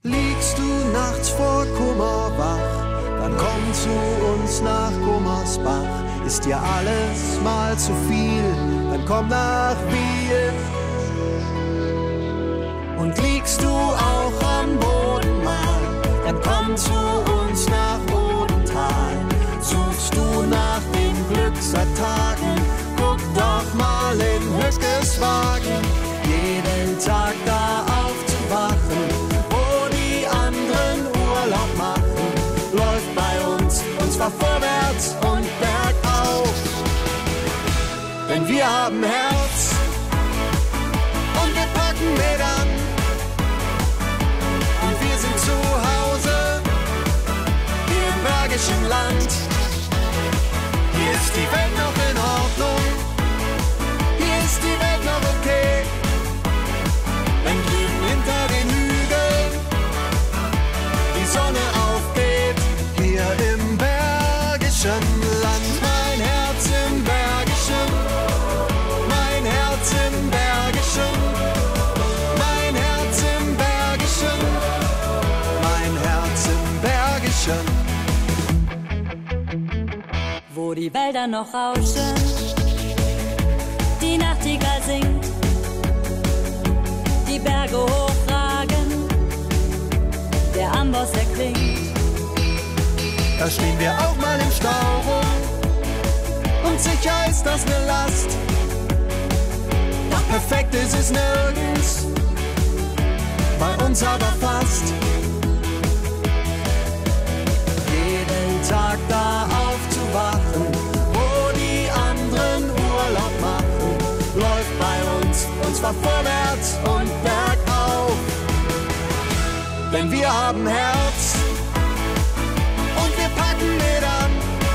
Liegst du nachts vor Kummer wach, dann komm zu uns nach Gummersbach. Ist dir alles mal zu viel, dann komm nach Wiel. Und liegst du auch am Boden mal, dann komm zu uns nach Odental. Suchst du nach dem Glück seit Tagen, guck doch mal in Hückeswagen. Jeden Tag da aufzuwachen, wo die anderen Urlaub machen, läuft bei uns, und zwar vorwärts und bergauf. Denn wir haben Herz und wir packen mit an. Und wir sind zu Hause hier im Bergischen Land. Hier ist die Welt noch in Ordnung, hier ist die Welt noch okay. Wenn drüben hinter den Hügeln die Sonne aufgeht, hier im Bergischen Land. Mein Herz im Bergischen, mein Herz im Bergischen, mein Herz im Bergischen, mein Herz im Bergischen. Wo die Wälder noch rauschen, die Nachtigall singt, die Berge hochragen, der Amboss erklingt. Da stehen wir auch mal im Stau rum und sicher ist das ne Last. Doch perfekt ist es nirgends, bei uns aber fast. Jeden Tag da aufzuwachen, wo die anderen Urlaub machen, läuft bei uns, und zwar vorwärts und bergauf. Denn wir haben Herz und wir packen mit an.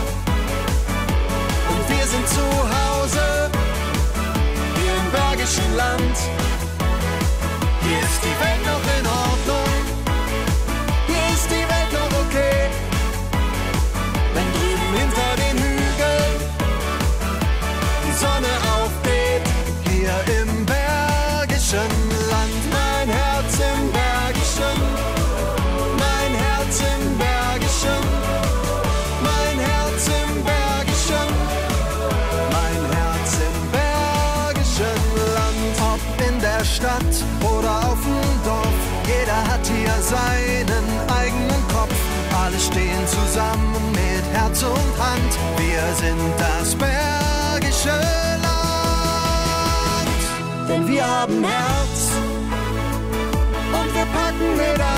Und wir sind zu Hause hier im Bergischen Land. Hier ist die Welt noch in Ordnung, hier ist die Welt noch okay. Wenn drüben hinter den Hügeln die Sonne aufgeht, hier im Bergischen Land. Mein Herz im Bergischen, mein Herz im Bergischen, mein Herz im Bergischen, mein Herz im Bergischen Land. Ob in der Stadt oder auf dem Dorf, jeder hat hier seinen eigenen Kopf. Alle stehen zusammen mit Herz und Hand, wir sind das Bergische Land. Denn wir haben Herz und wir packen mit an.